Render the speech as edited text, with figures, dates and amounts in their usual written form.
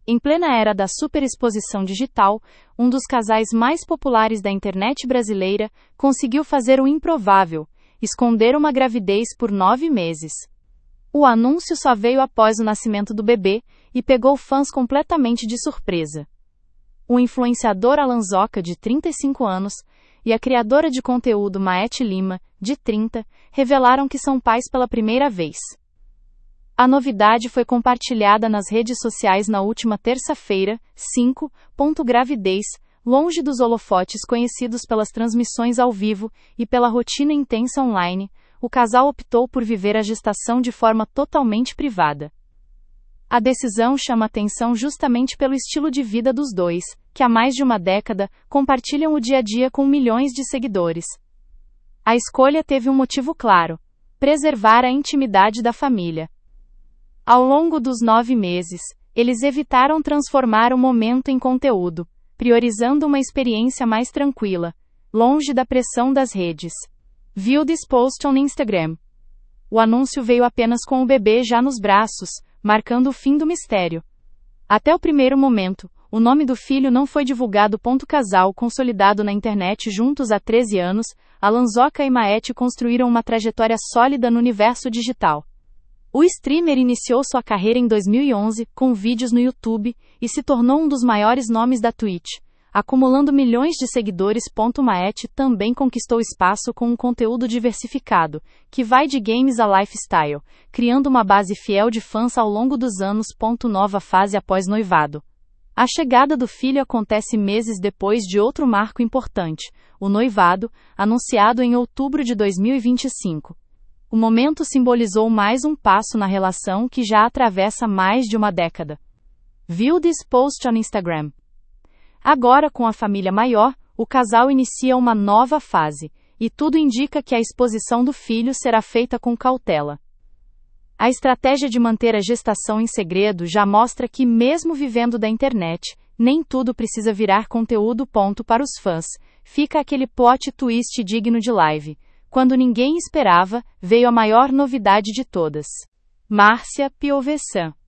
Em plena era da superexposição digital, um dos casais mais populares da internet brasileira conseguiu fazer o improvável: esconder uma gravidez por 9 meses. O anúncio só veio após o nascimento do bebê e pegou fãs completamente de surpresa. O influenciador Alan Zoca, de 35 anos, e a criadora de conteúdo Maete Lima, de 30, revelaram que são pais pela primeira vez. A novidade foi compartilhada nas redes sociais na última terça-feira, 5. Gravidez, longe dos holofotes conhecidos pelas transmissões ao vivo e pela rotina intensa online, o casal optou por viver a gestação de forma totalmente privada. A decisão chama atenção justamente pelo estilo de vida dos dois, que há mais de uma década compartilham o dia a dia com milhões de seguidores. A escolha teve um motivo claro: preservar a intimidade da família. Ao longo dos 9 meses, eles evitaram transformar o momento em conteúdo, priorizando uma experiência mais tranquila, longe da pressão das redes. View this post on Instagram. O anúncio veio apenas com o bebê já nos braços, marcando o fim do mistério. Até o primeiro momento, o nome do filho não foi divulgado. Casal consolidado na internet juntos há 13 anos, Alan Zoca e Maete construíram uma trajetória sólida no universo digital. O streamer iniciou sua carreira em 2011 com vídeos no YouTube e se tornou um dos maiores nomes da Twitch, acumulando milhões de seguidores. Maete também conquistou espaço com um conteúdo diversificado, que vai de games a lifestyle, criando uma base fiel de fãs ao longo dos anos. Nova fase após noivado. A chegada do filho acontece meses depois de outro marco importante: o noivado, anunciado em outubro de 2025. O momento simbolizou mais um passo na relação que já atravessa mais de uma década. View this post on Instagram. Agora, com a família maior, o casal inicia uma nova fase, e tudo indica que a exposição do filho será feita com cautela. A estratégia de manter a gestação em segredo já mostra que, mesmo vivendo da internet, nem tudo precisa virar conteúdo. Para os fãs, fica aquele plot twist digno de live. Quando ninguém esperava, veio a maior novidade de todas. Márcia Piovesan,